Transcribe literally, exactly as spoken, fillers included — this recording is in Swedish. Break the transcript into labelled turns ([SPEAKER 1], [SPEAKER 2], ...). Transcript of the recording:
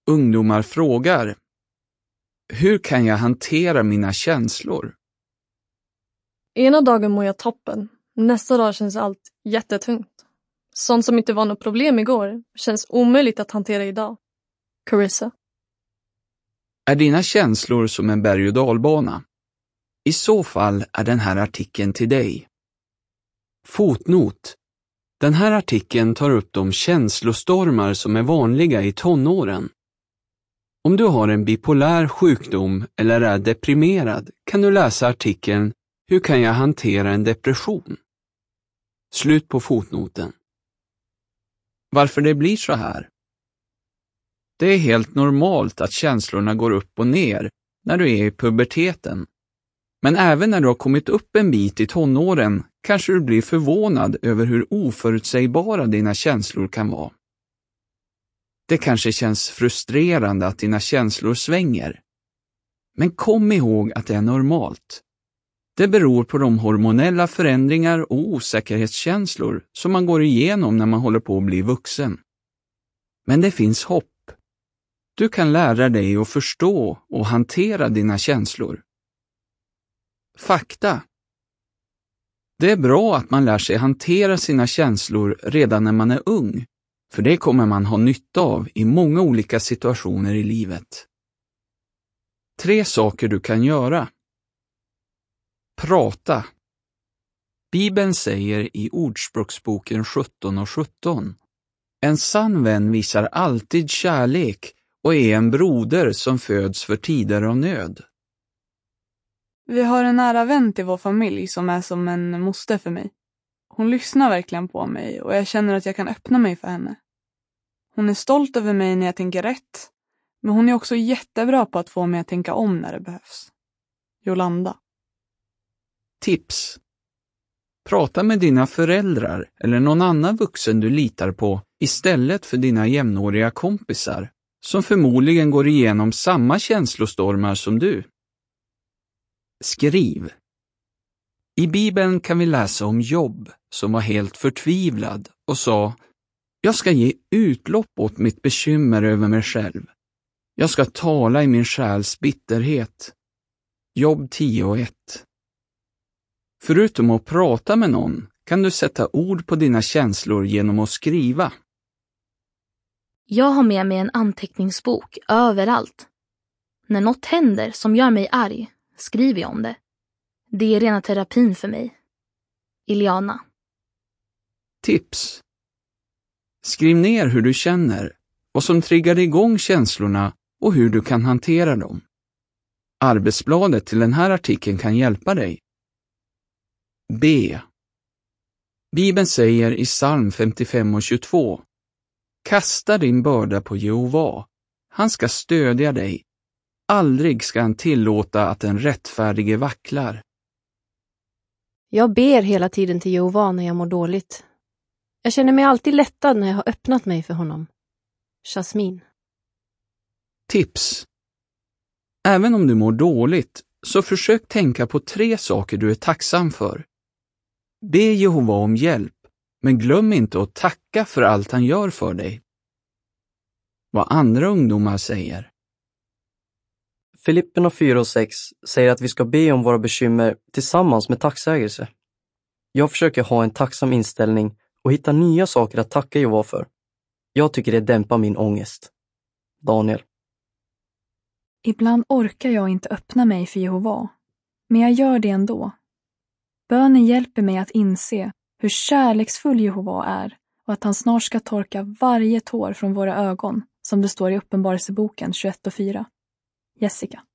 [SPEAKER 1] Ungdomar frågar: hur kan jag hantera mina känslor?
[SPEAKER 2] Ena dagen mår jag toppen. Nästa dag känns allt jättetungt. Sånt som inte var något problem igår känns omöjligt att hantera idag. Carissa.
[SPEAKER 1] Är dina känslor som en berg- och dalbana? I så fall är den här artikeln till dig. Fotnot. Den här artikeln tar upp de känslostormar som är vanliga i tonåren. Om du har en bipolär sjukdom eller är deprimerad kan du läsa artikeln Hur kan jag hantera en depression? Slut på fotnoten. Varför det blir så här? Det är helt normalt att känslorna går upp och ner när du är i puberteten. Men även när du har kommit upp en bit i tonåren kanske du blir förvånad över hur oförutsägbara dina känslor kan vara. Det kanske känns frustrerande att dina känslor svänger. Men kom ihåg att det är normalt. Det beror på de hormonella förändringar och osäkerhetskänslor som man går igenom när man håller på att bli vuxen. Men det finns hopp. Du kan lära dig att förstå och hantera dina känslor. Fakta. Det är bra att man lär sig hantera sina känslor redan när man är ung, för det kommer man ha nytta av i många olika situationer i livet. Tre saker du kan göra. Prata. Bibeln säger i Ordspråksboken sjutton och sjutton: en sann vän visar alltid kärlek och är en broder som föds för tider av nöd.
[SPEAKER 3] Vi har en nära vän till vår familj som är som en moster för mig. Hon lyssnar verkligen på mig och jag känner att jag kan öppna mig för henne. Hon är stolt över mig när jag tänker rätt, men hon är också jättebra på att få mig att tänka om när det behövs. Jolanda.
[SPEAKER 1] Tips. Prata med dina föräldrar eller någon annan vuxen du litar på istället för dina jämnåriga kompisar som förmodligen går igenom samma känslostormar som du. Skriv. I Bibeln kan vi läsa om Job som var helt förtvivlad och sa: jag ska ge utlopp åt mitt bekymmer över mig själv. Jag ska tala i min själs bitterhet. Jobb tio och ett. Förutom att prata med någon kan du sätta ord på dina känslor genom att skriva.
[SPEAKER 4] Jag har med mig en anteckningsbok överallt. När något händer som gör mig arg skriver jag om det. Det är rena terapin för mig. Iliana.
[SPEAKER 1] Tips. Skriv ner hur du känner, vad som triggar igång känslorna och hur du kan hantera dem. Arbetsbladet till den här artikeln kan hjälpa dig. B. Bibeln säger i psalm femtiofem och tjugotvå: kasta din börda på Jehova, han ska stödja dig. Aldrig ska han tillåta att den rättfärdige vacklar.
[SPEAKER 5] Jag ber hela tiden till Jehova när jag mår dåligt. Jag känner mig alltid lättad när jag har öppnat mig för honom. Jasmin.
[SPEAKER 1] Tips. Även om du mår dåligt så försök tänka på tre saker du är tacksam för. Be Jehova om hjälp, men glöm inte att tacka för allt han gör för dig. Vad andra ungdomar säger.
[SPEAKER 6] Filipperna fyra och sex säger att vi ska be om våra bekymmer tillsammans med tacksägelse. Jag försöker ha en tacksam inställning och hitta nya saker att tacka Jehova för. Jag tycker det dämpar min ångest. Daniel.
[SPEAKER 7] Ibland orkar jag inte öppna mig för Jehova, men jag gör det ändå. Bönen hjälper mig att inse hur kärleksfull Jehova är och att han snart ska torka varje tår från våra ögon, som det står i Uppenbarelseboken tjugoett och fyra. Jessica.